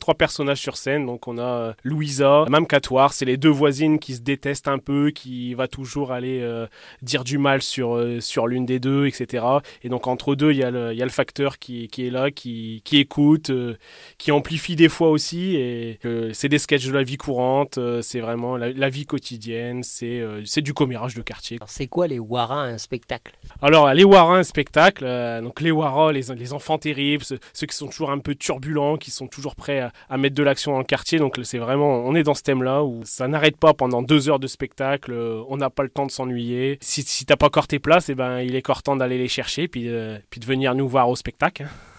trois personnages sur scène. Donc on a Louisa, Mme Catoire, c'est les deux voisines qui se détestent un peu, qui va toujours aller dire du mal sur l'une des deux, etc. Et donc entre deux, il y a le facteur qui est là, qui écoute, qui amplifie des fois aussi. Et c'est des sketchs de la vie courante, c'est vraiment la vie quotidienne, c'est du commérage de quartier. Alors, c'est quoi les Waras, un spectacle? Alors, les Waras, un spectacle, donc les Waras, les enfants terribles, ceux qui sont toujours un peu turbulents, qui sont toujours prêts à mettre de l'action dans le quartier. Donc, c'est vraiment, on est dans ce thème-là où ça n'arrête pas pendant 2 heures de spectacle, on n'a pas le temps de s'ennuyer. Si t'as pas encore tes places, il est encore temps d'aller les chercher, puis de venir nous voir au spectacle.